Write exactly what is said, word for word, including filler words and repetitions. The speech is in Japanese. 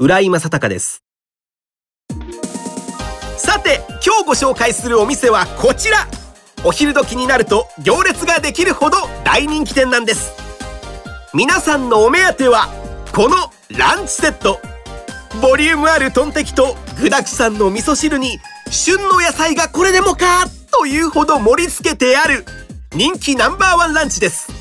浦井正孝です。さて今日ご紹介するお店はこちら。お昼時になると行列ができるほど大人気店なんです。皆さんのお目当てはこのランチセット。ボリュームあるトンテキと具だくさんの味噌汁に旬の野菜がこれでもかというほど盛り付けてある人気ナンバーワンランチです。